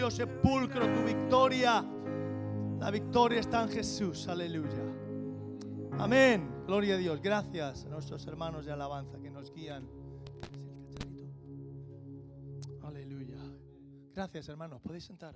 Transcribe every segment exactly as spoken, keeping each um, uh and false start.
sepulcro, tu victoria. La victoria está en Jesús, aleluya. Amén, gloria a Dios. Gracias a nuestros hermanos de alabanza que nos guían. Aleluya. Gracias, hermanos, podéis sentaros.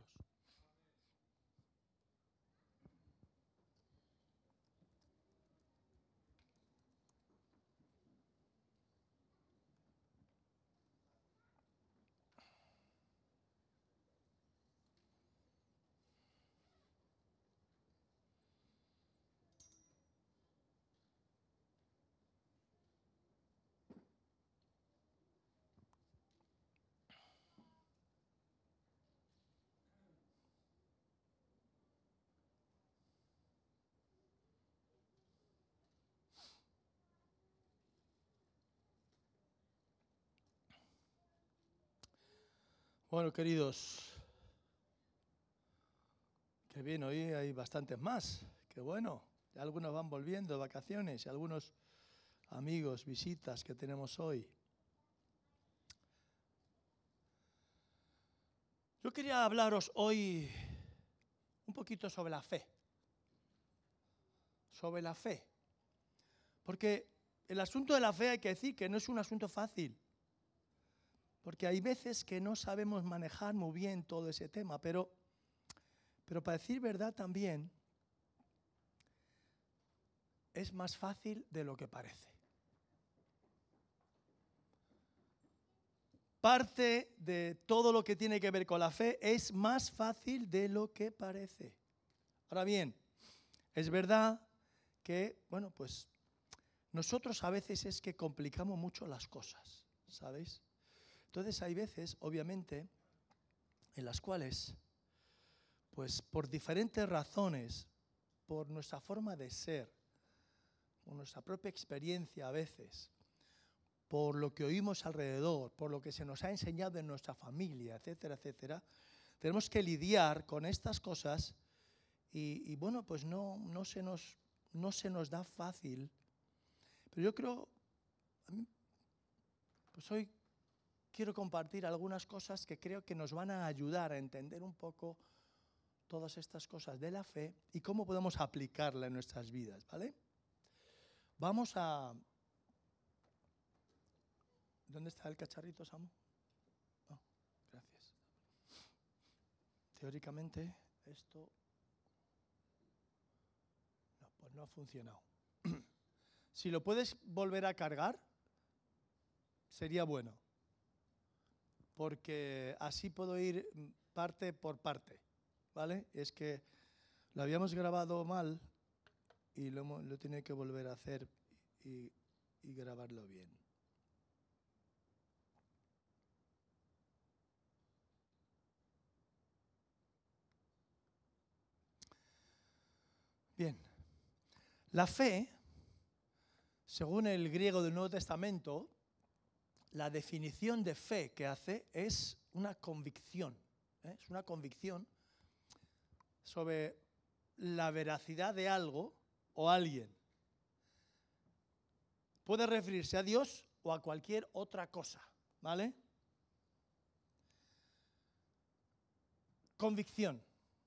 Bueno, queridos, qué bien, hoy hay bastantes más, qué bueno. Ya algunos van volviendo de vacaciones y algunos amigos, visitas que tenemos hoy. Yo quería hablaros hoy un poquito sobre la fe, sobre la fe, porque el asunto de la fe hay que decir que no es un asunto fácil, porque hay veces que no sabemos manejar muy bien todo ese tema, pero, pero para decir verdad también es más fácil de lo que parece. Parte de todo lo que tiene que ver con la fe es más fácil de lo que parece. Ahora bien, es verdad que, bueno, pues nosotros a veces es que complicamos mucho las cosas, ¿sabéis? Entonces hay veces, obviamente, en las cuales, pues por diferentes razones, por nuestra forma de ser, por nuestra propia experiencia a veces, por lo que oímos alrededor, por lo que se nos ha enseñado en nuestra familia, etcétera, etcétera, tenemos que lidiar con estas cosas y, y bueno, pues no, no, se nos, no se nos da fácil. Pero yo creo, a mí, pues hoy quiero compartir algunas cosas que creo que nos van a ayudar a entender un poco todas estas cosas de la fe y cómo podemos aplicarla en nuestras vidas, ¿vale? Vamos a... ¿Dónde está el cacharrito, Samu? Oh, gracias. Teóricamente, esto... No, pues no ha funcionado. Si lo puedes volver a cargar, sería bueno. Porque así puedo ir parte por parte, ¿vale? Es que lo habíamos grabado mal y lo, hemos, lo tiene que volver a hacer y, y grabarlo bien. Bien, la fe, según el griego del Nuevo Testamento, la definición de fe que hace es una convicción, ¿eh? Es una convicción sobre la veracidad de algo o alguien. Puede referirse a Dios o a cualquier otra cosa, ¿vale? Convicción.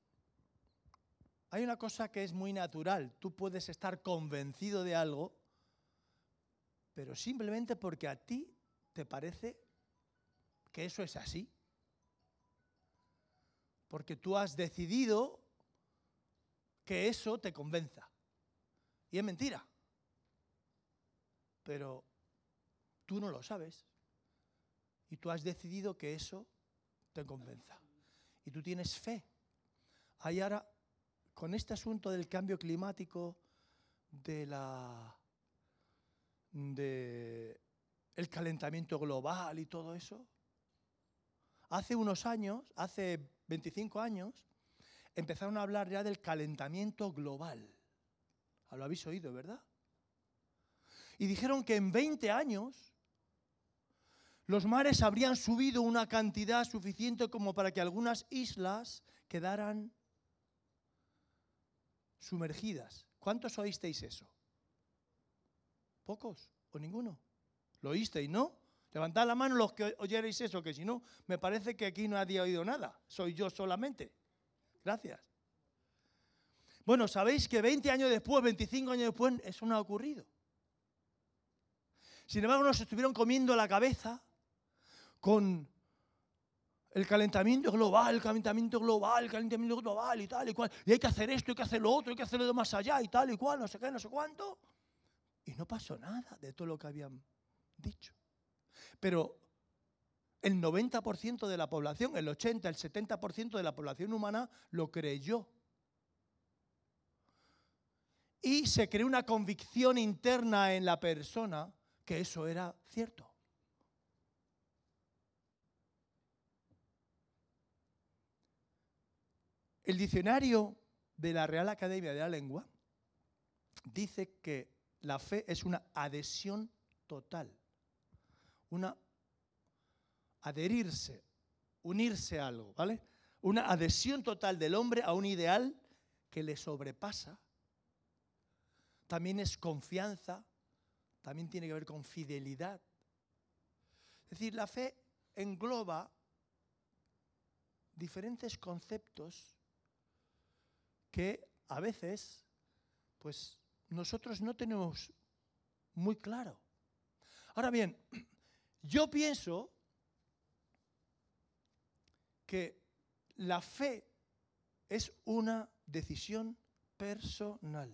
Hay una cosa que es muy natural. Tú puedes estar convencido de algo, pero simplemente porque a ti te parece que eso es así. Porque tú has decidido que eso te convenza. Y es mentira. Pero tú no lo sabes. Y tú has decidido que eso te convenza. Y tú tienes fe. Hay ahora, con este asunto del cambio climático, de la... de el calentamiento global y todo eso, hace unos años, hace veinticinco años, empezaron a hablar ya del calentamiento global. Lo habéis oído, ¿verdad? Y dijeron que en veinte años los mares habrían subido una cantidad suficiente como para que algunas islas quedaran sumergidas. ¿Cuántos oísteis eso? ¿Pocos o ninguno? ¿Lo oísteis, no? Levantad la mano los que oyereis eso, que si no, me parece que aquí nadie ha oído nada. Soy yo solamente. Gracias. Bueno, sabéis que veinte años después, veinticinco años después, eso no ha ocurrido. Sin embargo, nos estuvieron comiendo la cabeza con el calentamiento global, el calentamiento global, el calentamiento global y tal y cual. Y hay que hacer esto, hay que hacer lo otro, hay que hacerlo de más allá y tal y cual, no sé qué, no sé cuánto. Y no pasó nada de todo lo que habían dicho. Pero el noventa por ciento de la población, el ochenta, el setenta por ciento de la población humana lo creyó. Y se creó una convicción interna en la persona que eso era cierto. El diccionario de la Real Academia de la Lengua dice que la fe es una adhesión total, una adherirse, unirse a algo, ¿vale? Una adhesión total del hombre a un ideal que le sobrepasa. También es confianza, también tiene que ver con fidelidad. Es decir, la fe engloba diferentes conceptos que a veces, pues, nosotros no tenemos muy claro. Ahora bien, yo pienso que la fe es una decisión personal.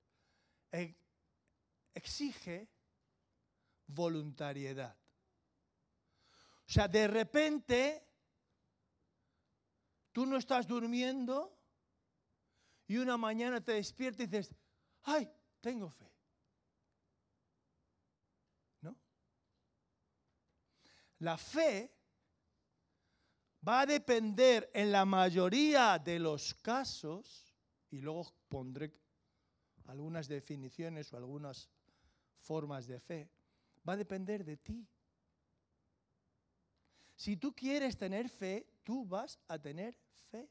Exige voluntariedad. O sea, de repente, tú no estás durmiendo y una mañana te despiertas y dices, ¡ay, tengo fe! ¿No? La fe va a depender en la mayoría de los casos, y luego pondré algunas definiciones o algunas formas de fe, va a depender de ti. Si tú quieres tener fe, tú vas a tener fe.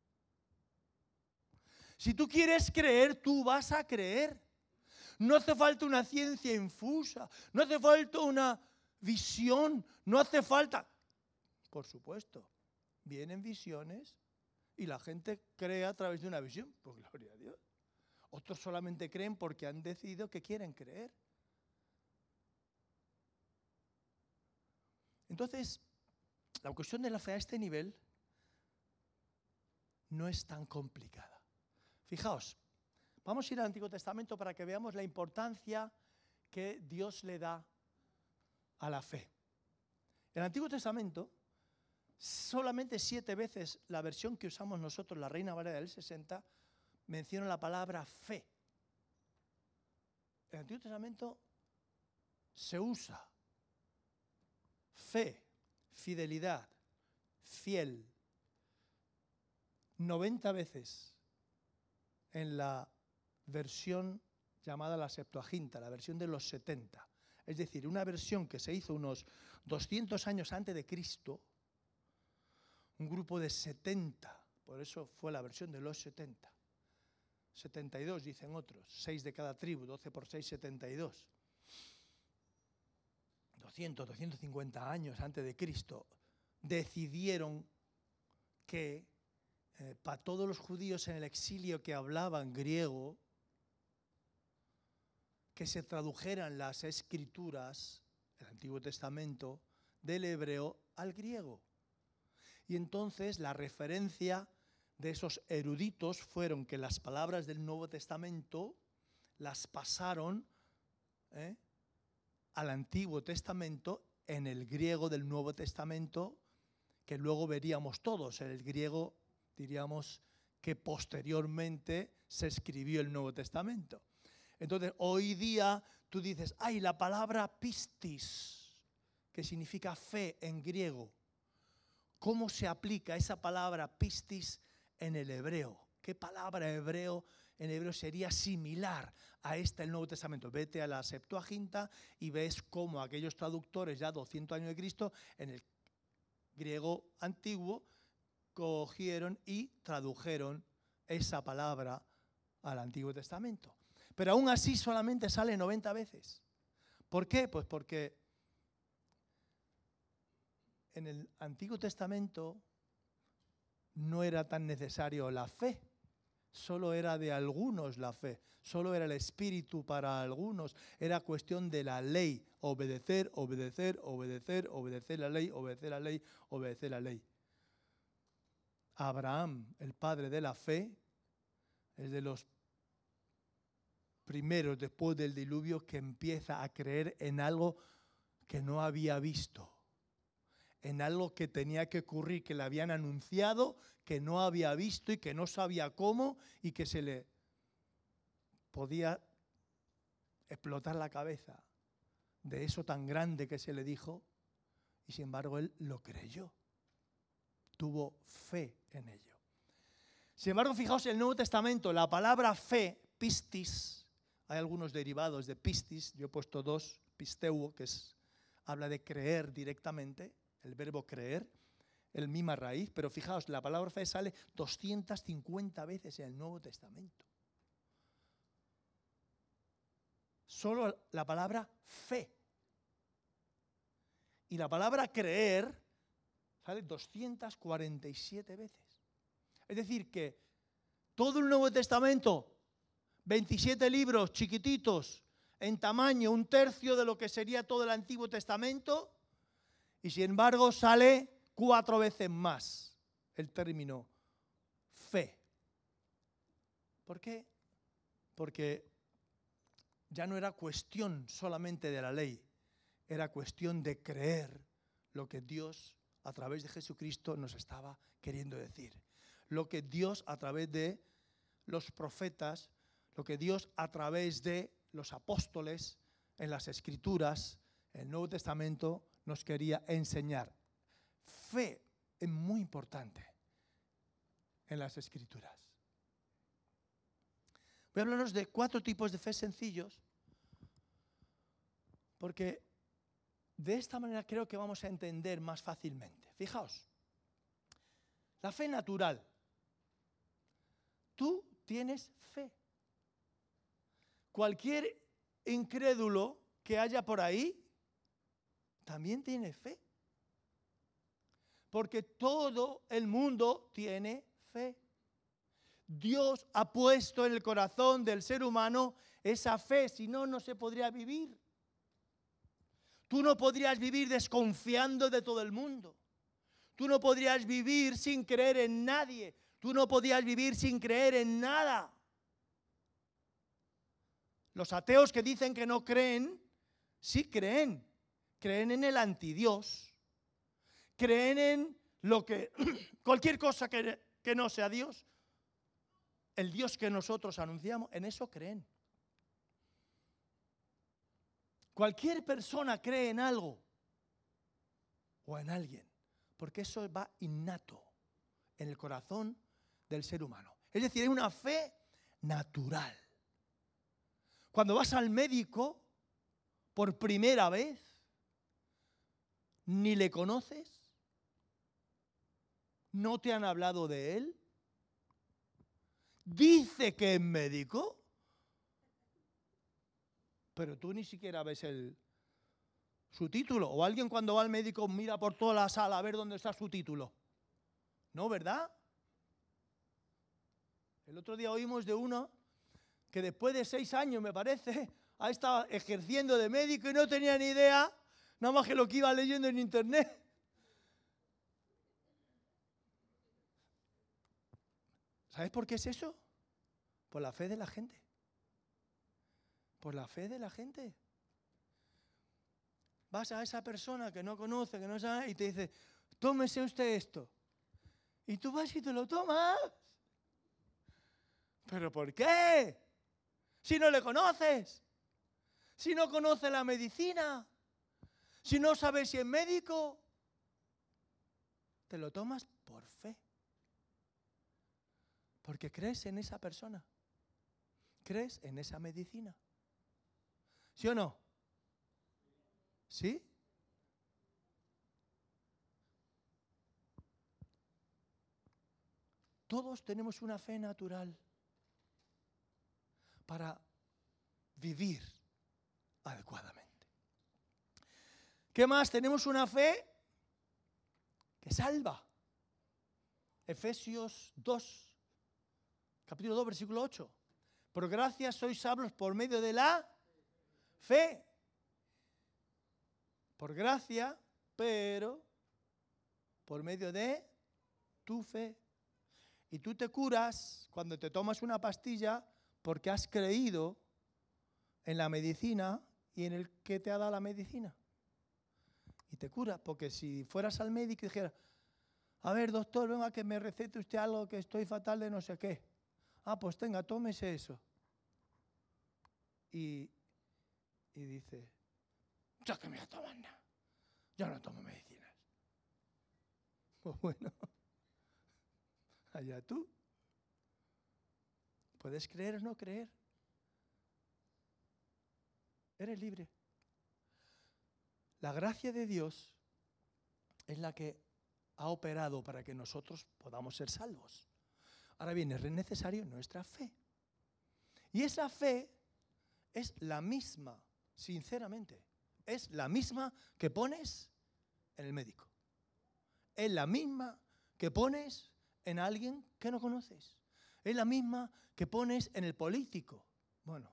Si tú quieres creer, tú vas a creer. No hace falta una ciencia infusa, no hace falta una visión, no hace falta... Por supuesto, vienen visiones y la gente cree a través de una visión, pues gloria a Dios. Otros solamente creen porque han decidido que quieren creer. Entonces, la cuestión de la fe a este nivel no es tan complicada. Fijaos, vamos a ir al Antiguo Testamento para que veamos la importancia que Dios le da a la fe. En el Antiguo Testamento, solamente siete veces la versión que usamos nosotros, la Reina Valera del sesenta, menciona la palabra fe. En el Antiguo Testamento se usa fe, fidelidad, fiel, noventa veces en la versión llamada la Septuaginta, la versión de los setenta. Es decir, una versión que se hizo unos doscientos años antes de Cristo, un grupo de setenta, por eso fue la versión de los setenta. setenta y dos dicen otros, seis de cada tribu, doce por seis, setenta y dos. doscientos, doscientos cincuenta años antes de Cristo, decidieron que eh, para todos los judíos en el exilio que hablaban griego, que se tradujeran las escrituras, el Antiguo Testamento, del hebreo al griego. Y entonces la referencia de esos eruditos fueron que las palabras del Nuevo Testamento las pasaron ¿eh? al Antiguo Testamento en el griego del Nuevo Testamento, que luego veríamos todos, en el griego diríamos que posteriormente se escribió el Nuevo Testamento. Entonces, hoy día tú dices, ay, la palabra pistis, que significa fe en griego, ¿cómo se aplica esa palabra pistis en el hebreo? ¿Qué palabra hebreo en hebreo sería similar a esta del Nuevo Testamento? Vete a la Septuaginta y ves cómo aquellos traductores ya doscientos años de Cristo en el griego antiguo cogieron y tradujeron esa palabra al Antiguo Testamento. Pero aún así solamente sale noventa veces. ¿Por qué? Pues porque en el Antiguo Testamento no era tan necesario la fe, solo era de algunos la fe, solo era el Espíritu para algunos, era cuestión de la ley, obedecer, obedecer, obedecer, obedecer la ley, obedecer la ley, obedecer la ley. Abraham, el padre de la fe, es de los primeros después del diluvio que empieza a creer en algo que no había visto, en algo que tenía que ocurrir, que le habían anunciado, que no había visto y que no sabía cómo y que se le podía explotar la cabeza de eso tan grande que se le dijo, y sin embargo él lo creyó, tuvo fe en ello. Sin embargo, fijaos en el Nuevo Testamento, la palabra fe, pistis, hay algunos derivados de pistis, yo he puesto dos, pisteuo, que es, habla de creer directamente, el verbo creer, el misma raíz, pero fijaos, la palabra fe sale doscientas cincuenta veces en el Nuevo Testamento. Solo la palabra fe. Y la palabra creer sale doscientas cuarenta y siete veces. Es decir, que todo el Nuevo Testamento, veintisiete libros chiquititos, en tamaño, un tercio de lo que sería todo el Antiguo Testamento, y sin embargo sale cuatro veces más el término fe. ¿Por qué? Porque ya no era cuestión solamente de la ley, era cuestión de creer lo que Dios a través de Jesucristo nos estaba queriendo decir. Lo que Dios a través de los profetas, lo que Dios a través de los apóstoles en las Escrituras, en el Nuevo Testamento, nos quería enseñar. Fe es muy importante en las Escrituras. Voy a hablaros de cuatro tipos de fe sencillos, porque de esta manera creo que vamos a entender más fácilmente. Fijaos, la fe natural. Tú tienes fe. Cualquier incrédulo que haya por ahí también tiene fe. Porque todo el mundo tiene fe. Dios ha puesto en el corazón del ser humano esa fe, si no, no se podría vivir. Tú no podrías vivir desconfiando de todo el mundo. Tú no podrías vivir sin creer en nadie. Tú no podías vivir sin creer en nada. Los ateos que dicen que no creen, sí creen. Creen en el antidios. Creen en lo que, cualquier cosa que, que no sea Dios. El Dios que nosotros anunciamos, en eso creen. Cualquier persona cree en algo o en alguien, porque eso va innato en el corazón del ser humano. Es decir, es una fe natural. Cuando vas al médico por primera vez, ni le conoces, no te han hablado de él, dice que es médico, pero tú ni siquiera ves el, su título. O alguien cuando va al médico mira por toda la sala a ver dónde está su título. ¿No, verdad? El otro día oímos de uno que después de seis años, me parece, ha estado ejerciendo de médico y no tenía ni idea, nada más que lo que iba leyendo en internet. ¿Sabes por qué es eso? Por la fe de la gente. Por la fe de la gente. Vas a esa persona que no conoce, que no sabe, y te dice, tómese usted esto. Y tú vas y te lo tomas. ¿Pero por qué? Si no le conoces. Si no conoce la medicina. Si no sabes si es médico. Te lo tomas por fe. Porque crees en esa persona. Crees en esa medicina. ¿Sí o no? ¿Sí? Todos tenemos una fe natural para vivir adecuadamente. ¿Qué más? Tenemos una fe que salva. Efesios dos, capítulo dos, versículo ocho. Por gracia sois salvos por medio de la fe. Por gracia, pero por medio de tu fe. Y tú te curas cuando te tomas una pastilla porque has creído en la medicina y en el que te ha dado la medicina. Y te cura, porque si fueras al médico y dijeras, a ver, doctor, venga que me recete usted algo que estoy fatal de no sé qué. Ah, pues tenga, tómese eso. Y, y dice, yo que me voy a tomar nada. Yo no tomo medicinas. Pues bueno, allá tú. Puedes creer o no creer. Eres libre. La gracia de Dios es la que ha operado para que nosotros podamos ser salvos. Ahora bien, es necesario nuestra fe. Y esa fe es la misma, sinceramente, es la misma que pones en el médico. Es la misma que pones en alguien que no conoces. Es la misma que pones en el político. Bueno,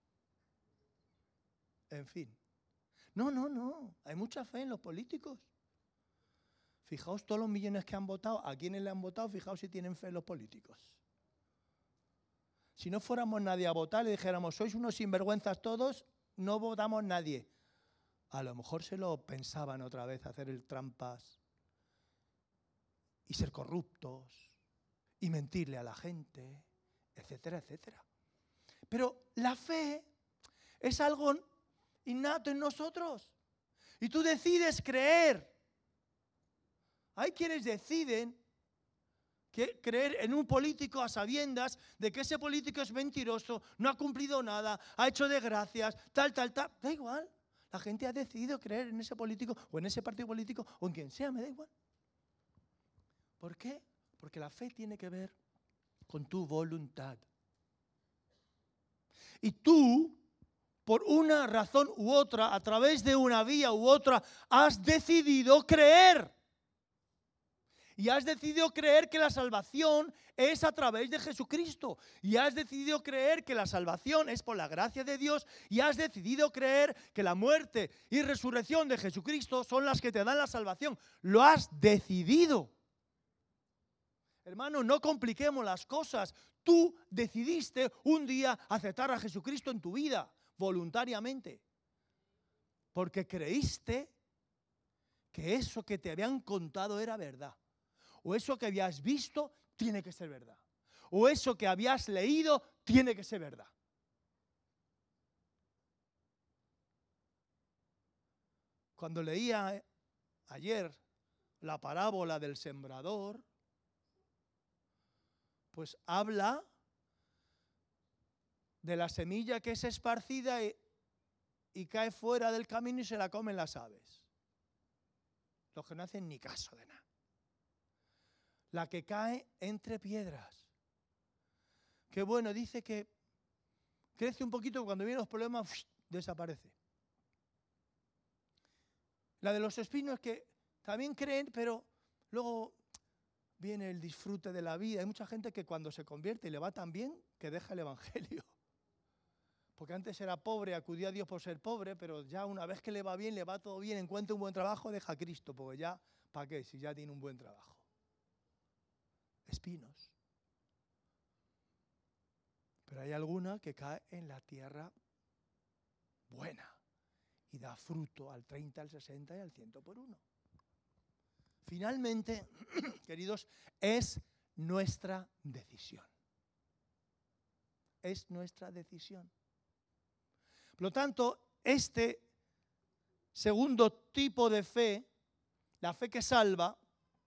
en fin. No, no, no. Hay mucha fe en los políticos. Fijaos todos los millones que han votado, a quienes le han votado, fijaos si tienen fe en los políticos. Si no fuéramos nadie a votar y dijéramos, sois unos sinvergüenzas todos, no votamos nadie. A lo mejor se lo pensaban otra vez, hacer el trampas y ser corruptos y mentirle a la gente, etcétera, etcétera. Pero la fe es algo innato en nosotros. Y tú decides creer. Hay quienes deciden que creer en un político a sabiendas de que ese político es mentiroso, no ha cumplido nada, ha hecho desgracias, tal, tal, tal. Da igual. La gente ha decidido creer en ese político o en ese partido político o en quien sea, me da igual. ¿Por qué? Porque la fe tiene que ver con tu voluntad. Y tú, por una razón u otra, a través de una vía u otra, has decidido creer. Y has decidido creer que la salvación es a través de Jesucristo. Y has decidido creer que la salvación es por la gracia de Dios. Y has decidido creer que la muerte y resurrección de Jesucristo son las que te dan la salvación. Lo has decidido. Hermano, no compliquemos las cosas. Tú decidiste un día aceptar a Jesucristo en tu vida, voluntariamente. Porque creíste que eso que te habían contado era verdad. O eso que habías visto tiene que ser verdad. O eso que habías leído tiene que ser verdad. Cuando leía ayer la parábola del sembrador, pues habla de la semilla que es esparcida y, y cae fuera del camino y se la comen las aves. Los que no hacen ni caso de nada. La que cae entre piedras. Que bueno, dice que crece un poquito, cuando vienen los problemas, ¡fush!, desaparece. La de los espinos que también creen, pero luego viene el disfrute de la vida. Hay mucha gente que cuando se convierte y le va tan bien, que deja el evangelio. Porque antes era pobre, acudía a Dios por ser pobre, pero ya una vez que le va bien, le va todo bien, encuentra un buen trabajo, deja a Cristo, porque ya, ¿para qué? Si ya tiene un buen trabajo. Espinos. Pero hay alguna que cae en la tierra buena y da fruto al treinta, al sesenta y al ciento por uno. Finalmente, queridos, es nuestra decisión. Es nuestra decisión. Por lo tanto, este segundo tipo de fe, la fe que salva,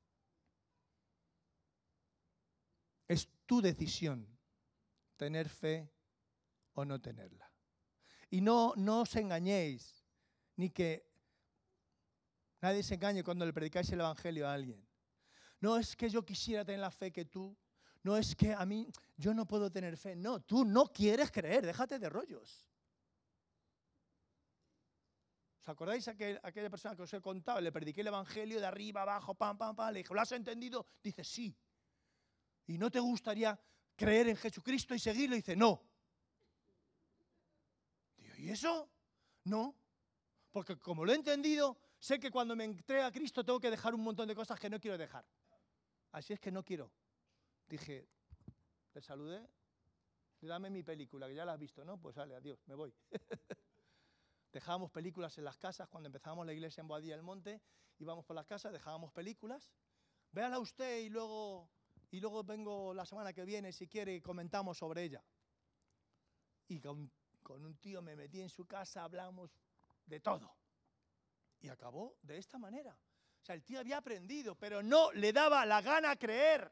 es tu decisión, tener fe o no tenerla. Y no, no os engañéis, ni que nadie se engañe cuando le predicáis el evangelio a alguien. No es que yo quisiera tener la fe que tú, no es que a mí, yo no puedo tener fe. No, tú no quieres creer, déjate de rollos. ¿Os acordáis aquel, aquella persona que os he contado? Le prediqué el evangelio de arriba, abajo, pam, pam, pam. Le dije, ¿lo has entendido? Dice, sí. ¿Y no te gustaría creer en Jesucristo y seguirlo? Y dice, no. Digo, ¿y eso? No. Porque como lo he entendido, sé que cuando me entregue a Cristo tengo que dejar un montón de cosas que no quiero dejar. Así es que no quiero. Dije, le saludé, dame mi película, que ya la has visto, ¿no? Pues vale, adiós, me voy. Dejábamos películas en las casas, cuando empezábamos la iglesia en Boadilla del Monte, íbamos por las casas, dejábamos películas. Véala usted y luego, y luego vengo la semana que viene, si quiere, y comentamos sobre ella. Y con, con un tío me metí en su casa, hablamos de todo. Y acabó de esta manera. O sea, el tío había aprendido, pero no le daba la gana creer.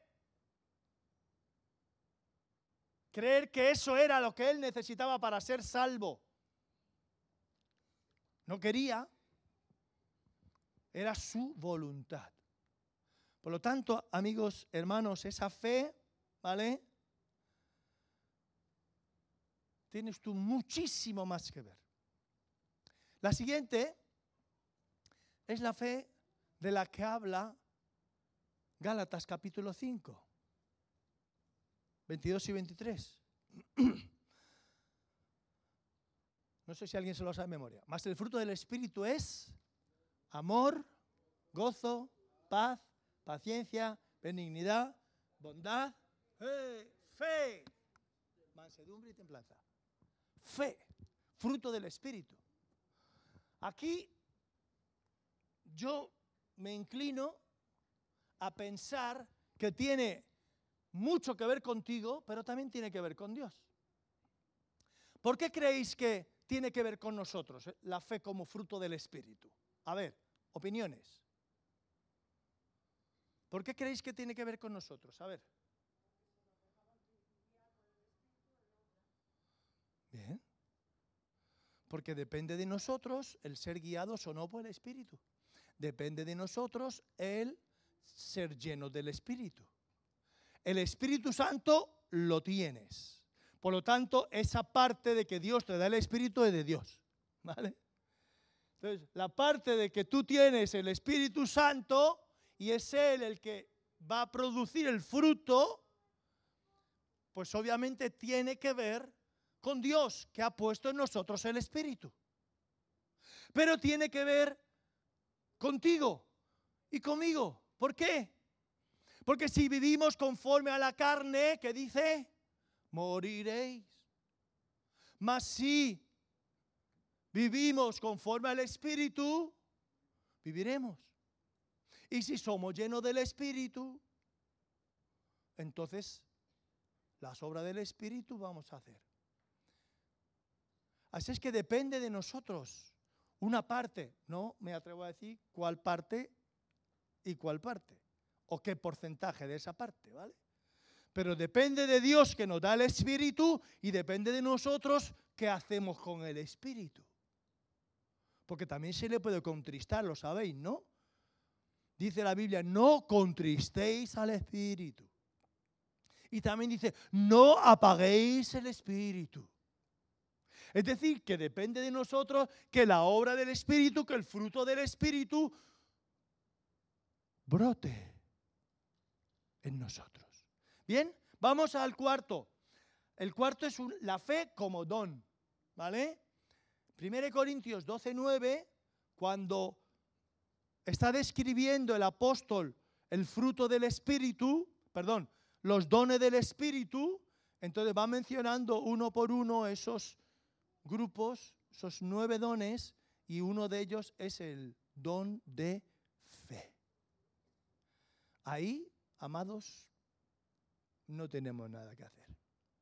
Creer que eso era lo que él necesitaba para ser salvo. No quería, era su voluntad. Por lo tanto, amigos, hermanos, esa fe, ¿vale? Tienes tú muchísimo más que ver. La siguiente es la fe de la que habla Gálatas capítulo cinco, veintidós y veintitrés. No sé si alguien se lo sabe de memoria. Mas el fruto del Espíritu es amor, gozo, paz, paciencia, benignidad, bondad, fe, fe, mansedumbre y templanza. Fe, fruto del Espíritu. Aquí yo me inclino a pensar que tiene mucho que ver contigo, pero también tiene que ver con Dios. ¿Por qué creéis que tiene que ver con nosotros, eh, la fe como fruto del Espíritu? A ver, opiniones. ¿Por qué creéis que tiene que ver con nosotros? A ver. Bien. Porque depende de nosotros el ser guiados o no por el Espíritu. Depende de nosotros el ser lleno del Espíritu. El Espíritu Santo lo tienes. Por lo tanto, esa parte de que Dios te da el Espíritu es de Dios. ¿Vale? Entonces, la parte de que tú tienes el Espíritu Santo y es Él el que va a producir el fruto, pues obviamente tiene que ver con Dios, que ha puesto en nosotros el Espíritu. Pero tiene que ver contigo y conmigo. ¿Por qué? Porque si vivimos conforme a la carne, ¿qué dice? Moriréis. Mas si vivimos conforme al Espíritu, viviremos. Y si somos llenos del Espíritu, entonces las obras del Espíritu vamos a hacer. Así es que depende de nosotros. Una parte, no me atrevo a decir cuál parte y cuál parte, o qué porcentaje de esa parte, ¿vale? Pero depende de Dios que nos da el Espíritu y depende de nosotros qué hacemos con el Espíritu. Porque también se le puede contristar, lo sabéis, ¿no? Dice la Biblia, no contristéis al Espíritu. Y también dice, no apaguéis el Espíritu. Es decir, que depende de nosotros que la obra del Espíritu, que el fruto del Espíritu brote en nosotros. Bien, vamos al cuarto. El cuarto es un, la fe como don, ¿vale? primera de Corintios doce, nueve, cuando está describiendo el apóstol el fruto del Espíritu, perdón, los dones del Espíritu, entonces va mencionando uno por uno esos grupos, esos nueve dones, y uno de ellos es el don de fe. Ahí, amados, no tenemos nada que hacer.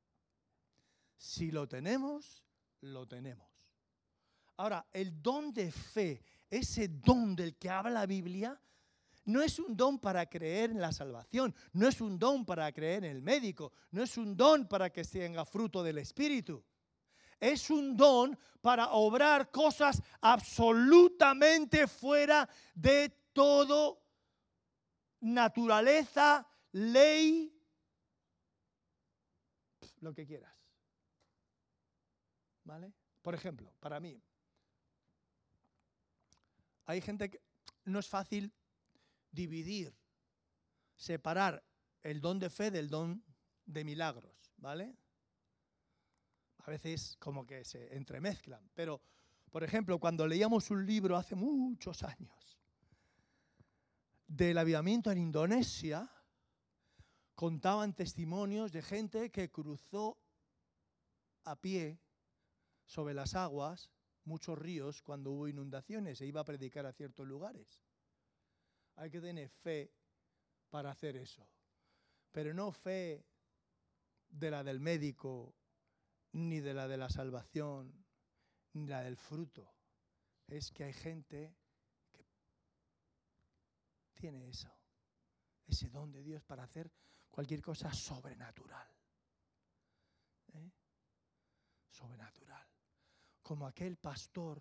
Si lo tenemos, lo tenemos. Ahora, el don de fe, ese don del que habla la Biblia, no es un don para creer en la salvación, no es un don para creer en el médico, no es un don para que tenga fruto del Espíritu. Es un don para obrar cosas absolutamente fuera de todo naturaleza, ley, lo que quieras. ¿Vale? Por ejemplo, para mí, hay gente que no es fácil dividir, separar el don de fe del don de milagros, ¿vale? A veces como que se entremezclan, pero, por ejemplo, cuando leíamos un libro hace muchos años del avivamiento en Indonesia, contaban testimonios de gente que cruzó a pie sobre las aguas, muchos ríos, cuando hubo inundaciones, e iba a predicar a ciertos lugares. Hay que tener fe para hacer eso, pero no fe de la del médico, ni de la de la salvación, ni la del fruto. Es que hay gente que tiene eso, ese don de Dios para hacer cualquier cosa sobrenatural. ¿Eh? Sobrenatural. Como aquel pastor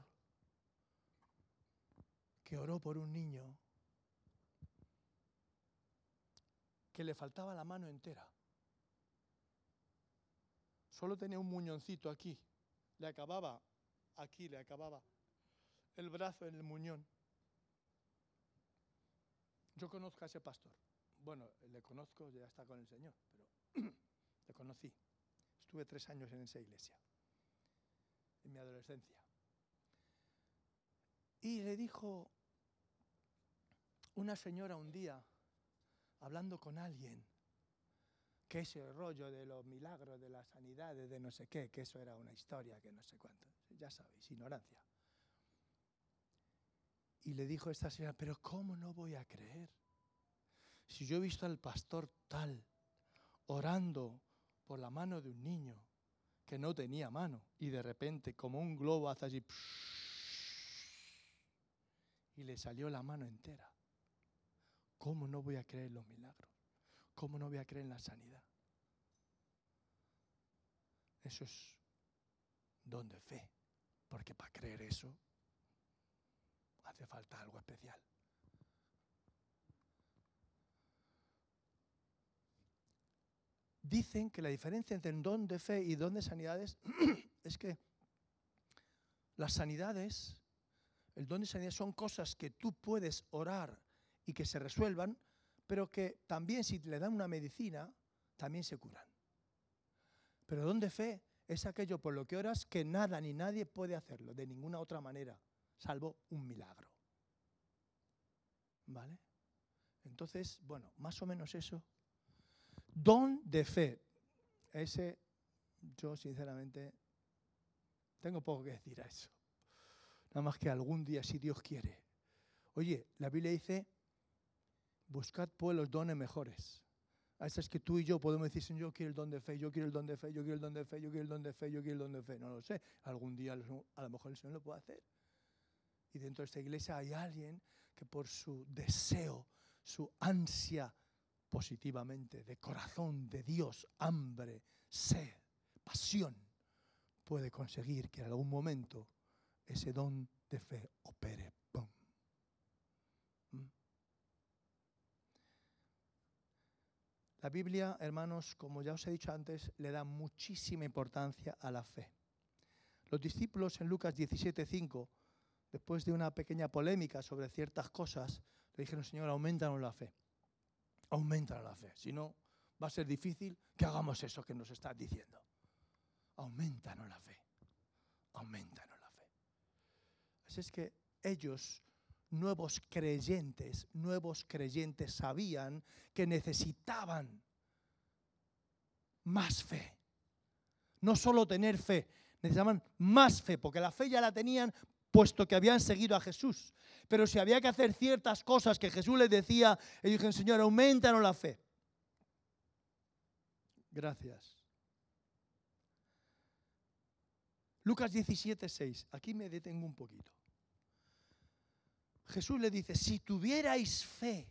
que oró por un niño que le faltaba la mano entera. Solo tenía un muñoncito aquí. Le acababa aquí, le acababa el brazo en el muñón. Yo conozco a ese pastor. Bueno, le conozco, ya está con el Señor, pero le conocí. Estuve tres años en esa iglesia, en mi adolescencia. Y le dijo una señora un día, hablando con alguien, que ese rollo de los milagros, de las sanidades, de no sé qué, que eso era una historia, que no sé cuánto. Ya sabéis, ignorancia. Y le dijo esta señora, pero ¿cómo no voy a creer? Si yo he visto al pastor tal orando por la mano de un niño que no tenía mano y de repente como un globo hace así y le salió la mano entera. ¿Cómo no voy a creer en los milagros? ¿Cómo no voy a creer en la sanidad? Eso es don de fe, porque para creer eso hace falta algo especial. Dicen que la diferencia entre el don de fe y don de sanidades es que las sanidades, el don de sanidad son cosas que tú puedes orar y que se resuelvan, pero que también si le dan una medicina, también se curan. Pero don de fe es aquello por lo que oras que nada ni nadie puede hacerlo de ninguna otra manera, salvo un milagro. ¿Vale? Entonces, bueno, más o menos eso. Don de fe. Ese, yo sinceramente, tengo poco que decir a eso. Nada más que algún día, si Dios quiere. Oye, la Biblia dice, buscad pues los dones mejores. A esas que tú y yo podemos decir, Señor, yo quiero el don de fe, yo quiero el don de fe, yo quiero el don de fe, yo quiero el don de fe, yo quiero el don de fe. No lo sé. Algún día a lo mejor el Señor lo puede hacer. Y dentro de esta iglesia hay alguien que por su deseo, su ansia positivamente, de corazón, de Dios, hambre, sed, pasión, puede conseguir que en algún momento ese don de fe opere. ¡Pum! ¿Mm? La Biblia, hermanos, como ya os he dicho antes, le da muchísima importancia a la fe. Los discípulos en Lucas diecisiete cinco, después de una pequeña polémica sobre ciertas cosas, le dijeron, Señor, aumentanos la fe. Aumentanos la fe. Si no, va a ser difícil que hagamos eso que nos estás diciendo. Aumentanos la fe. Aumentanos la fe. Así es que ellos, nuevos creyentes, nuevos creyentes sabían que necesitaban más fe. No solo tener fe, necesitaban más fe, porque la fe ya la tenían puesto que habían seguido a Jesús. Pero si había que hacer ciertas cosas que Jesús les decía, ellos dijeron, Señor, aumentanos la fe. Gracias. Lucas diecisiete seis, aquí me detengo un poquito. Jesús le dice, si tuvierais fe.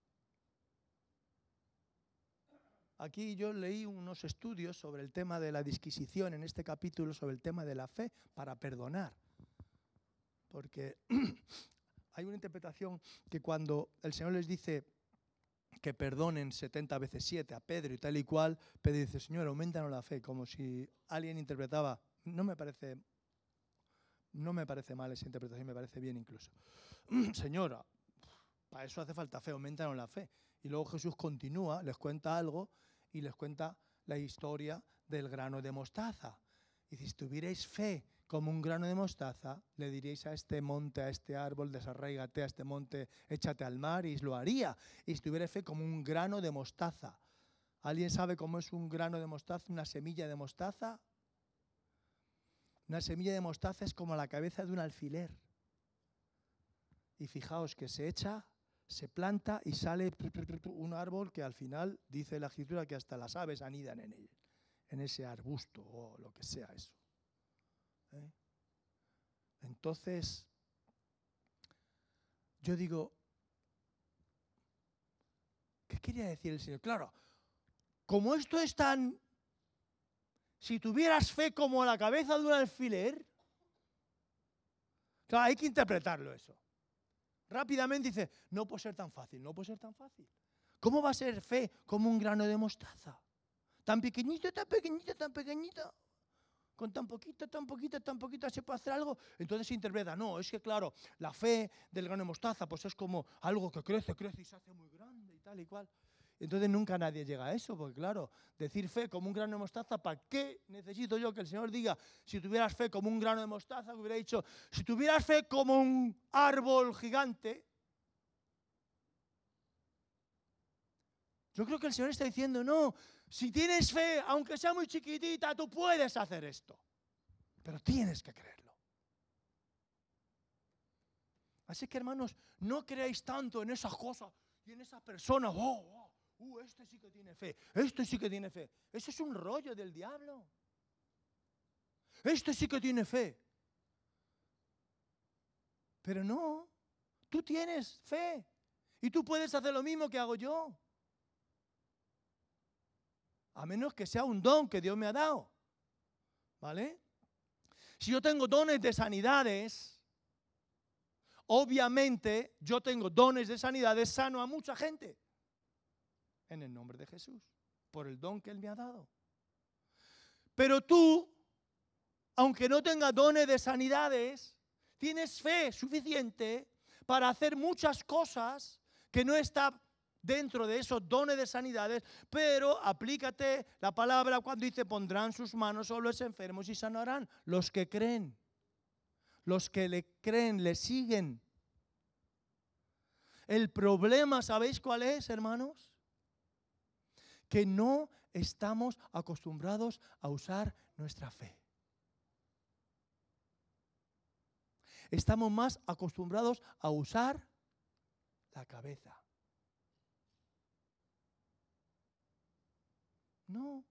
Aquí yo leí unos estudios sobre el tema de la disquisición, en este capítulo sobre el tema de la fe para perdonar. Porque hay una interpretación que cuando el Señor les dice que perdonen setenta veces siete a Pedro y tal y cual, Pedro dice, Señor, aumentanos la fe, como si alguien interpretaba, no me parece, no me parece mal esa interpretación, me parece bien incluso. Señora, para eso hace falta fe, aumentaron la fe. Y luego Jesús continúa, les cuenta algo y les cuenta la historia del grano de mostaza. Y si tuvierais fe como un grano de mostaza, le diríais a este monte, a este árbol, desarraígate, a este monte, échate al mar, y lo haría. Y si tuvierais fe como un grano de mostaza. ¿Alguien sabe cómo es un grano de mostaza, una semilla de mostaza? Una semilla de mostaza es como la cabeza de un alfiler. Y fijaos que se echa, se planta y sale un árbol que al final dice la Escritura que hasta las aves anidan en él, en ese arbusto o lo que sea eso. ¿Eh? Entonces, yo digo, ¿qué quería decir el Señor? Claro, como esto es tan... Si tuvieras fe como la cabeza de un alfiler, claro, hay que interpretarlo eso. Rápidamente dice, no puede ser tan fácil, no puede ser tan fácil. ¿Cómo va a ser fe como un grano de mostaza? Tan pequeñito, tan pequeñito, tan pequeñito. Con tan poquito, tan poquito, tan poquito se puede hacer algo. Entonces se interpreta, no, es que claro, la fe del grano de mostaza pues es como algo que crece, crece y se hace muy grande y tal y cual. Entonces nunca nadie llega a eso, porque claro, decir fe como un grano de mostaza, ¿para qué necesito yo que el Señor diga, si tuvieras fe como un grano de mostaza, que hubiera dicho, si tuvieras fe como un árbol gigante? Yo creo que el Señor está diciendo, no, si tienes fe, aunque sea muy chiquitita, tú puedes hacer esto. Pero tienes que creerlo. Así que, hermanos, no creáis tanto en esas cosas y en esas personas. Oh, oh, uh, este sí que tiene fe, este sí que tiene fe. Eso es un rollo del diablo. Este sí que tiene fe. Pero no, tú tienes fe y tú puedes hacer lo mismo que hago yo. A menos que sea un don que Dios me ha dado. ¿Vale? Si yo tengo dones de sanidades, obviamente yo tengo dones de sanidades, sano a mucha gente. En el nombre de Jesús. Por el don que Él me ha dado. Pero tú, aunque no tengas dones de sanidades, tienes fe suficiente para hacer muchas cosas que no está dentro de esos dones de sanidades, pero aplícate la palabra cuando dice pondrán sus manos sobre los enfermos y sanarán. Los que creen, los que le creen, le siguen. El problema, ¿sabéis cuál es, hermanos? Que no estamos acostumbrados a usar nuestra fe. Estamos más acostumbrados a usar la cabeza. No.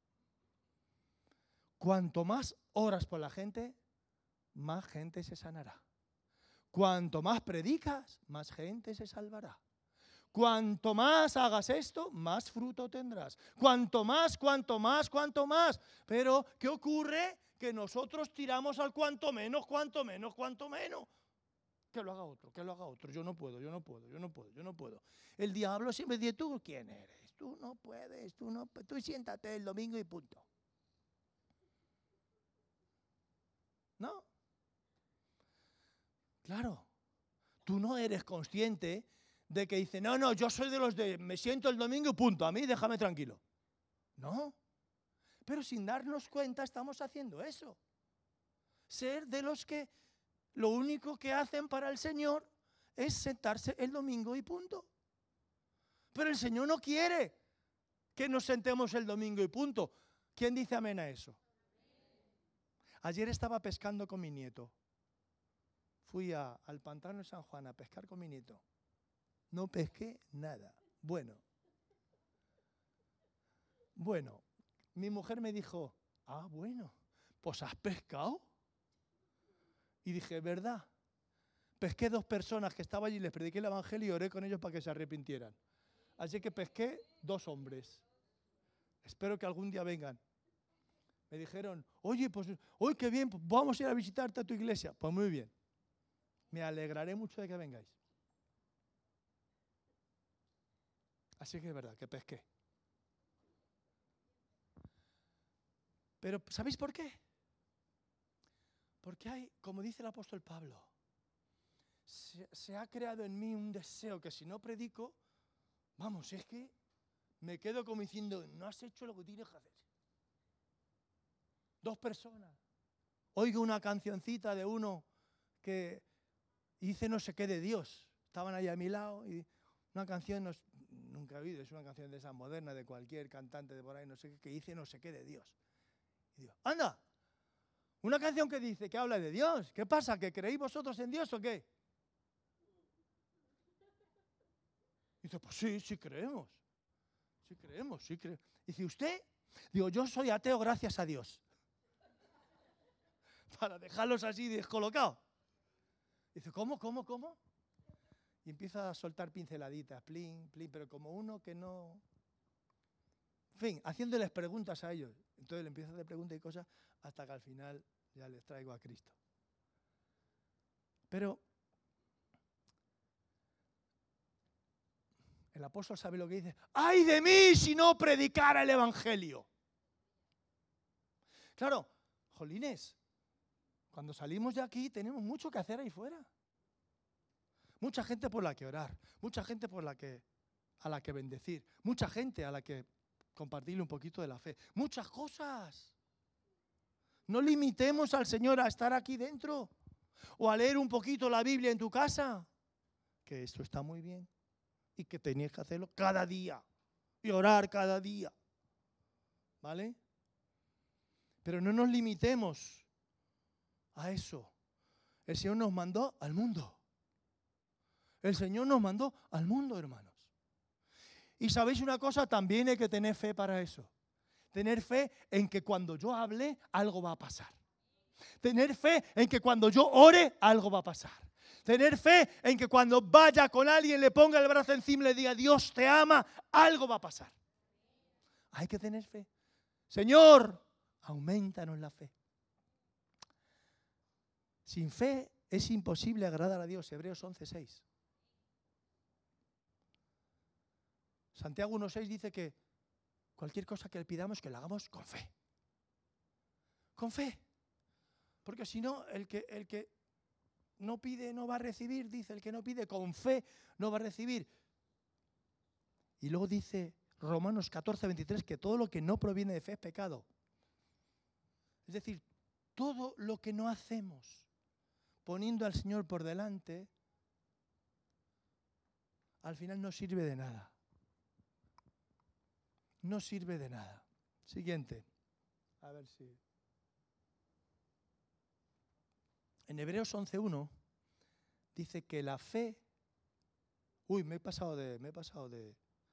Cuanto más oras por la gente, más gente se sanará. Cuanto más predicas, más gente se salvará. Cuanto más hagas esto, más fruto tendrás. Cuanto más, cuanto más, cuanto más. Pero, ¿qué ocurre? Que nosotros tiramos al cuanto menos, cuanto menos, cuanto menos. Que lo haga otro, que lo haga otro. Yo no puedo, yo no puedo, yo no puedo, yo no puedo. El diablo siempre dice, ¿tú quién eres? Tú no puedes, tú no puedes. Tú siéntate el domingo y punto. ¿No? Claro. Tú no eres consciente de que dice, no, no, yo soy de los de me siento el domingo y punto, a mí déjame tranquilo. No. Pero sin darnos cuenta estamos haciendo eso. Ser de los que lo único que hacen para el Señor es sentarse el domingo y punto. Pero el Señor no quiere que nos sentemos el domingo y punto. ¿Quién dice amén a eso? Ayer estaba pescando con mi nieto. Fui a, al pantano de San Juan a pescar con mi nieto. No pesqué nada. Bueno. Bueno, mi mujer me dijo, ah, bueno, pues has pescado. Y dije, ¿verdad? Pesqué dos personas que estaban allí, les prediqué el evangelio y oré con ellos para que se arrepintieran. Así que pesqué dos hombres. Espero que algún día vengan. Me dijeron, oye, pues, hoy qué bien, pues vamos a ir a visitarte a tu iglesia. Pues muy bien. Me alegraré mucho de que vengáis. Así que es verdad, que pesqué. Pero, ¿sabéis por qué? Porque hay, como dice el apóstol Pablo, se, se ha creado en mí un deseo que si no predico, vamos, es que me quedo como diciendo, no has hecho lo que tienes que hacer. Dos personas. Oigo una cancioncita de uno que dice no sé qué de Dios. Estaban ahí a mi lado y una canción, no, nunca he oído, es una canción de esas modernas, de cualquier cantante de por ahí, no sé qué, que dice no sé qué de Dios. Y digo, anda, una canción que dice, que habla de Dios. ¿Qué pasa? ¿Que creéis vosotros en Dios o qué? Y dice, pues sí, sí creemos. Sí creemos, sí creemos. Y dice, ¿usted? Digo, yo soy ateo gracias a Dios. Para dejarlos así descolocados. Dice, ¿cómo, cómo, cómo? Y empieza a soltar pinceladitas, plin, plin, pero como uno que no... En fin, haciéndoles preguntas a ellos. Entonces le empiezo a hacer preguntas y cosas hasta que al final ya les traigo a Cristo. Pero el apóstol sabe lo que dice. ¡Ay de mí si no predicara el evangelio! Claro, jolines, cuando salimos de aquí tenemos mucho que hacer ahí fuera. Mucha gente por la que orar, mucha gente por la que, a la que bendecir, mucha gente a la que compartirle un poquito de la fe. Muchas cosas. No limitemos al Señor a estar aquí dentro o a leer un poquito la Biblia en tu casa, que esto está muy bien y que tenías que hacerlo cada día y orar cada día. ¿Vale? Pero no nos limitemos a eso. El Señor nos mandó al mundo. El Señor nos mandó al mundo, hermanos. Y sabéis una cosa, también hay que tener fe para eso. Tener fe en que cuando yo hable, algo va a pasar. Tener fe en que cuando yo ore, algo va a pasar. Tener fe en que cuando vaya con alguien, le ponga el brazo encima y le diga, Dios te ama, algo va a pasar. Hay que tener fe. Señor, aumentanos la fe. Sin fe es imposible agradar a Dios. Hebreos once seis. Santiago uno seis dice que cualquier cosa que le pidamos, que la hagamos con fe. Con fe. Porque si no, el que, el que no pide no va a recibir, dice, el que no pide con fe no va a recibir. Y luego dice Romanos catorce veintitrés que todo lo que no proviene de fe es pecado. Es decir, todo lo que no hacemos poniendo al Señor por delante, al final no sirve de nada. No sirve de nada. Siguiente. A ver si... En Hebreos once uno dice que la fe... Uy, me he pasado de... Me he pasado de...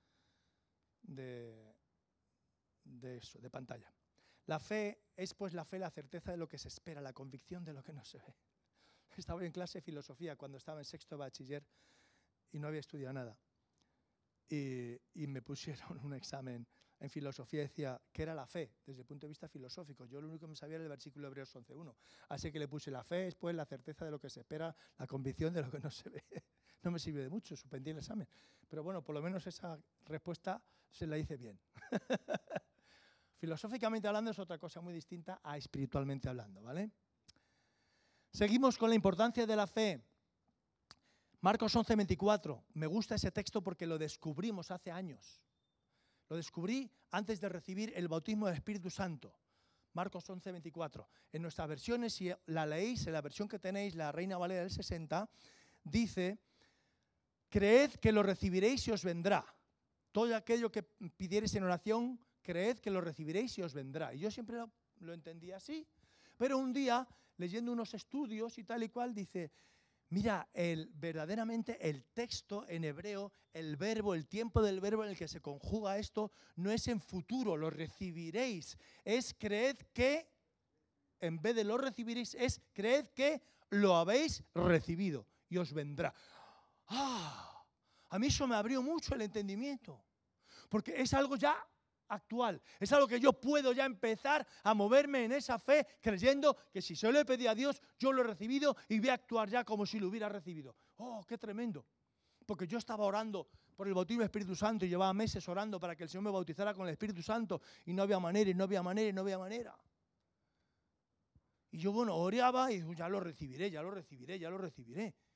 De, de eso, de pantalla. La fe es pues la fe, la certeza de lo que se espera, la convicción de lo que no se ve. Estaba en clase de filosofía cuando estaba en sexto bachiller y no había estudiado nada. Y, y me pusieron un examen en filosofía y decía que era la fe desde el punto de vista filosófico. Yo lo único que me sabía era el versículo de Hebreos once uno. Así que le puse la fe, después la certeza de lo que se espera, la convicción de lo que no se ve. No me sirvió de mucho, suspendí el examen. Pero bueno, por lo menos esa respuesta se la hice bien. Filosóficamente hablando es otra cosa muy distinta a espiritualmente hablando, ¿vale? Seguimos con la importancia de la fe. Marcos once veinticuatro. Me gusta ese texto porque lo descubrimos hace años. Lo descubrí antes de recibir el bautismo del Espíritu Santo. Marcos once veinticuatro. En nuestras versiones, si la leéis, en la versión que tenéis, la Reina Valera del sesenta, dice, creed que lo recibiréis y os vendrá. Todo aquello que pidiereis en oración, creed que lo recibiréis y os vendrá. Y yo siempre lo, lo entendí así. Pero un día, leyendo unos estudios y tal y cual, dice... Mira, el, verdaderamente el texto en hebreo, el verbo, el tiempo del verbo en el que se conjuga esto, no es en futuro, lo recibiréis. Es creed que, en vez de lo recibiréis, es creed que lo habéis recibido y os vendrá. ¡Ah! A mí eso me abrió mucho el entendimiento, porque es algo ya actual. Es algo que yo puedo ya empezar a moverme en esa fe, creyendo que si se lo he pedido a Dios, yo lo he recibido y voy a actuar ya como si lo hubiera recibido. ¡Oh, qué tremendo! Porque yo estaba orando por el bautismo del Espíritu Santo y llevaba meses orando para que el Señor me bautizara con el Espíritu Santo y no había manera, y no había manera, y no había manera. Y yo, bueno, oraba y ya lo recibiré, ya lo recibiré, ya lo recibiré.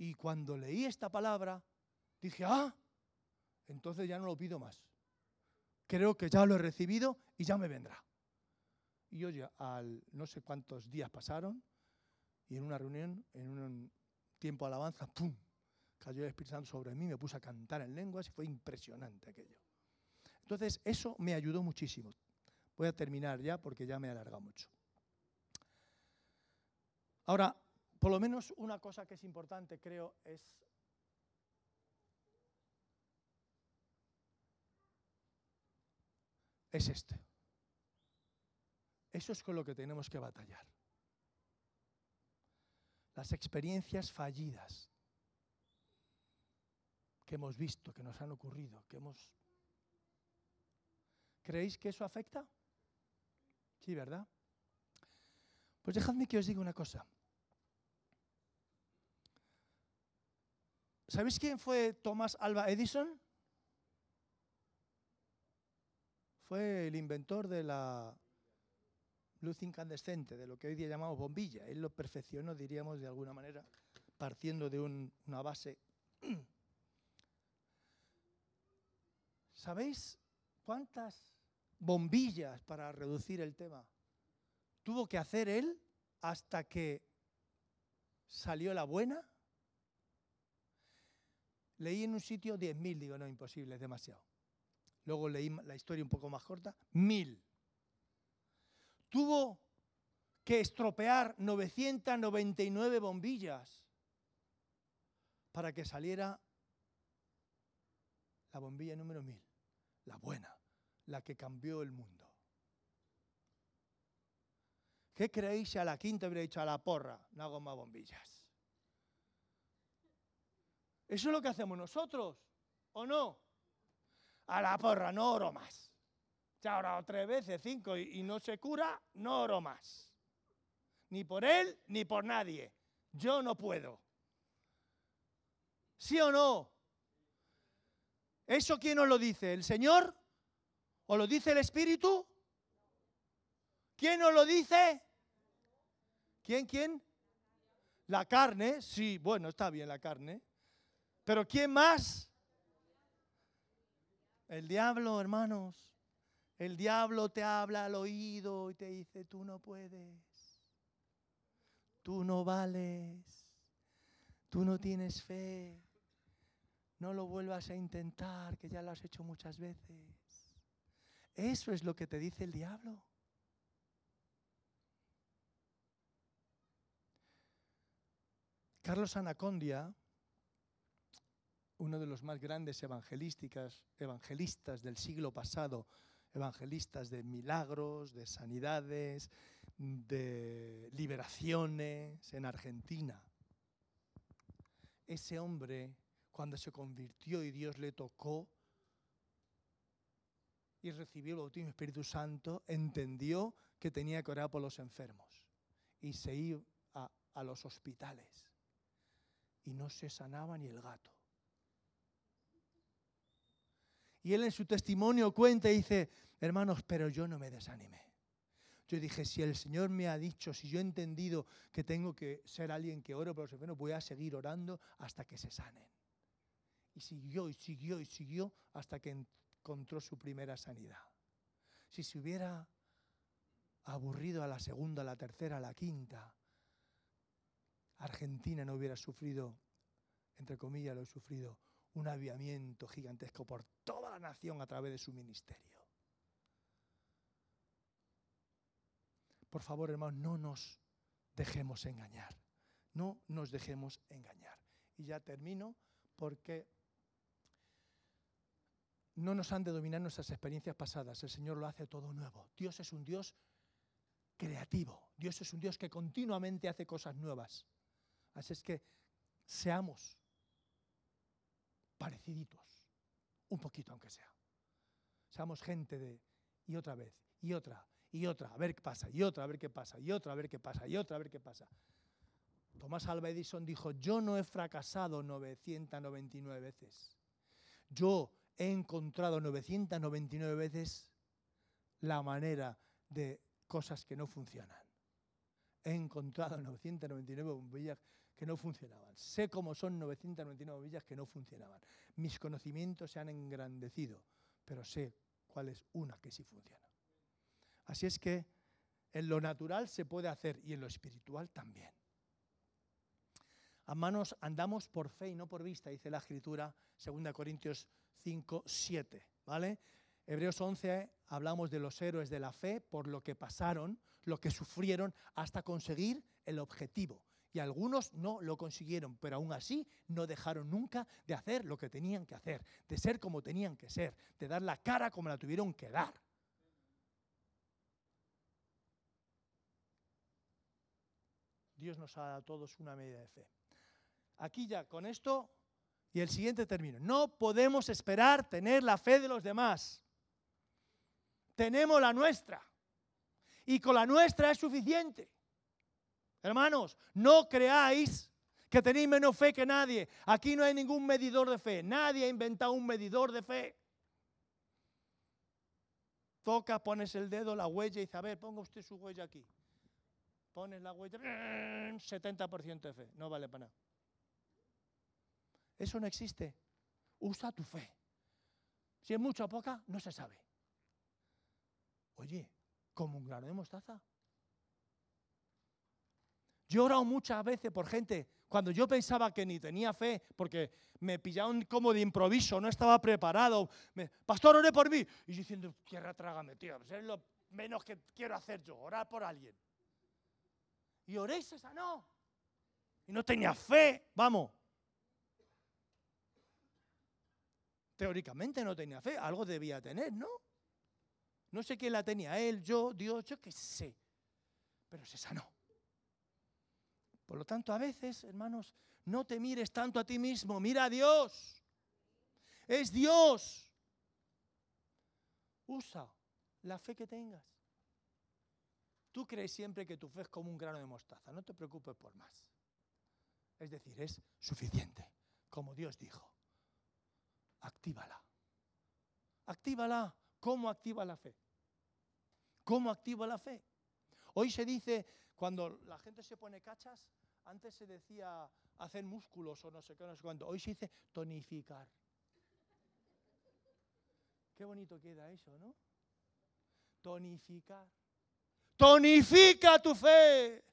Y cuando leí esta palabra, dije, ah, entonces ya no lo pido más. Creo que ya lo he recibido y ya me vendrá. Y oye, al no sé cuántos días pasaron, y en una reunión, en un tiempo de alabanza, ¡pum!, cayó el Espíritu Santo sobre mí, me puse a cantar en lenguas y fue impresionante aquello. Entonces, eso me ayudó muchísimo. Voy a terminar ya porque ya me he alargado mucho. Ahora, por lo menos una cosa que es importante, creo, es es este. Eso es con lo que tenemos que batallar. Las experiencias fallidas que hemos visto, que nos han ocurrido, que hemos... ¿Creéis que eso afecta? Sí, ¿verdad? Pues dejadme que os diga una cosa. ¿Sabéis quién fue Thomas Alva Edison? Fue el inventor de la luz incandescente, de lo que hoy día llamamos bombilla. Él lo perfeccionó, diríamos, de alguna manera, partiendo de un, una base. ¿Sabéis cuántas bombillas para reducir el tema tuvo que hacer él hasta que salió la buena? Leí en un sitio diez mil, digo, no, imposible, es demasiado. Luego leí la historia un poco más corta, mil. Tuvo que estropear novecientas noventa y nueve bombillas para que saliera la bombilla número mil, la buena, la que cambió el mundo. ¿Qué creéis si a la quinta hubiera dicho a la porra, no hago más bombillas? Eso es lo que hacemos nosotros, ¿o no? A la porra, no oro más. Ya he orado tres veces, cinco, y, y no se cura, no oro más. Ni por él, ni por nadie. Yo no puedo. ¿Sí o no? ¿Eso quién nos lo dice? ¿El Señor? ¿O lo dice el Espíritu? ¿Quién nos lo dice? ¿Quién, quién? La carne, sí, bueno, está bien la carne. ¿Pero quién más? El diablo, hermanos. El diablo te habla al oído y te dice, tú no puedes, tú no vales, tú no tienes fe, no lo vuelvas a intentar, que ya lo has hecho muchas veces. Eso es lo que te dice el diablo. Carlos Anacondia, uno de los más grandes evangelísticas, evangelistas del siglo pasado, evangelistas de milagros, de sanidades, de liberaciones en Argentina. Ese hombre, cuando se convirtió y Dios le tocó y recibió el bautismo del Espíritu Santo, entendió que tenía que orar por los enfermos y se iba a, a los hospitales y no se sanaba ni el gato. Y él en su testimonio cuenta y dice, hermanos, pero yo no me desanimé. Yo dije, si el Señor me ha dicho, si yo he entendido que tengo que ser alguien que ore por los enfermos, voy a seguir orando hasta que se sanen. Y siguió, y siguió, y siguió hasta que encontró su primera sanidad. Si se hubiera aburrido a la segunda, a la tercera, a la quinta, Argentina no hubiera sufrido, entre comillas, lo he sufrido, un avivamiento gigantesco por toda la nación a través de su ministerio. Por favor, hermanos, no nos dejemos engañar. No nos dejemos engañar. Y ya termino porque no nos han de dominar nuestras experiencias pasadas. El Señor lo hace todo nuevo. Dios es un Dios creativo. Dios es un Dios que continuamente hace cosas nuevas. Así es que seamos pareciditos, un poquito aunque sea. Seamos gente de, y otra vez, y otra, y otra, a ver qué pasa, y otra, a ver qué pasa, y otra, a ver qué pasa, y otra, a ver qué pasa. Thomas Alva Edison dijo, yo no he fracasado novecientas noventa y nueve veces. Yo he encontrado novecientas noventa y nueve veces la manera de cosas que no funcionan. He encontrado novecientas noventa y nueve bombillas que no funcionaban. Sé cómo son novecientas noventa y nueve millas que no funcionaban. Mis conocimientos se han engrandecido, pero sé cuál es una que sí funciona. Así es que en lo natural se puede hacer y en lo espiritual también. Hermanos, andamos por fe y no por vista, dice la Escritura, segunda Corintios cinco, siete, ¿vale? Hebreos once, hablamos de los héroes de la fe por lo que pasaron, lo que sufrieron hasta conseguir el objetivo. Y algunos no lo consiguieron, pero aún así no dejaron nunca de hacer lo que tenían que hacer, de ser como tenían que ser, de dar la cara como la tuvieron que dar. Dios nos ha dado a todos una medida de fe. Aquí ya, con esto y el siguiente término. No podemos esperar tener la fe de los demás. Tenemos la nuestra. Y con la nuestra es suficiente. Hermanos, no creáis que tenéis menos fe que nadie. Aquí no hay ningún medidor de fe. Nadie ha inventado un medidor de fe. Toca, pones el dedo, la huella y dice, a ver, ponga usted su huella aquí. Pones la huella, setenta por ciento de fe. No vale para nada. Eso no existe. Usa tu fe. Si es mucha o poca, no se sabe. Oye, como un grano de mostaza. Yo he orado muchas veces por gente, cuando yo pensaba que ni tenía fe, porque me pillaron como de improviso, no estaba preparado. Me, Pastor, oré por mí. Y yo diciendo, tierra, trágame, tío. Es lo menos que quiero hacer yo, orar por alguien. Y oré y se sanó. Y no tenía fe, vamos. Teóricamente no tenía fe, algo debía tener, ¿no? No sé quién la tenía, él, yo, Dios, yo qué sé. Pero se sanó. Por lo tanto, a veces, hermanos, no te mires tanto a ti mismo, mira a Dios. Es Dios. Usa la fe que tengas. Tú crees siempre que tu fe es como un grano de mostaza, no te preocupes por más. Es decir, es suficiente, como Dios dijo. Actívala. Actívala. ¿Cómo activa la fe? ¿Cómo activa la fe? Hoy se dice, cuando la gente se pone cachas, antes se decía hacer músculos o no sé qué, no sé cuánto. Hoy se dice tonificar. Qué bonito queda eso, ¿no? Tonificar. ¡Tonifica tu fe!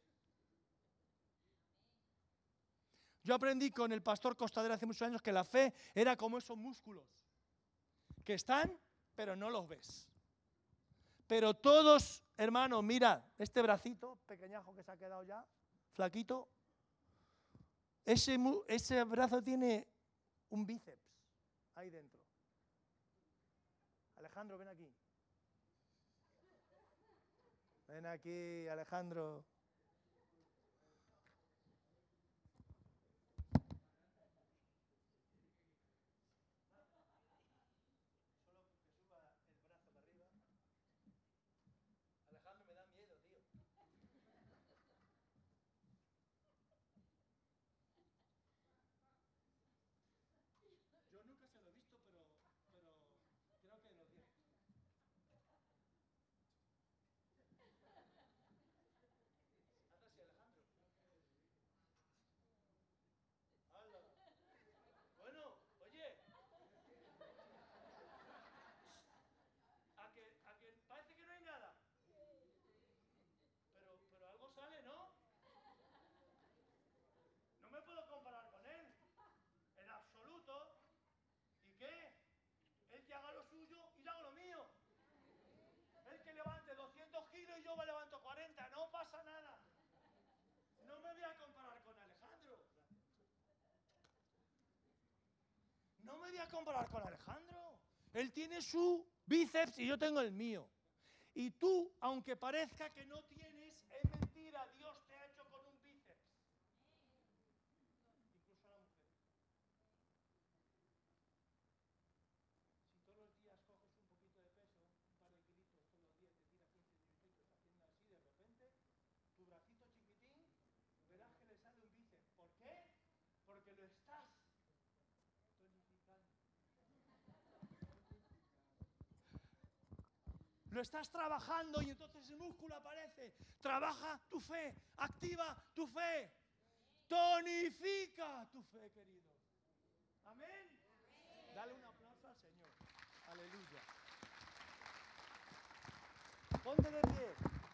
Yo aprendí con el pastor Costadera hace muchos años que la fe era como esos músculos que están, pero no los ves. Pero todos, hermanos, mira, este bracito pequeñajo que se ha quedado ya, flaquito, ese, ese brazo tiene un bíceps ahí dentro. Alejandro, ven aquí. Ven aquí, Alejandro. Y yo me levanto cuarenta, no pasa nada. No me voy a comparar con Alejandro. No me voy a comparar con Alejandro. Él tiene su bíceps y yo tengo el mío. Y tú, aunque parezca que no tienes, es mentira. Dios te ha hecho con un bíceps. Incluso a la mujer. Si todos los días coges un poquito de peso, un par de kilitos todos los días, te tiras quince minutitos haciendo así, de repente, tu bracito chiquitín, verás que le sale un bíceps. ¿Por qué? Porque lo estás tonificando. Lo estás trabajando y entonces el músculo aparece. Trabaja tu fe, activa tu fe. tonifica tu fe, querido. Amén. Dale una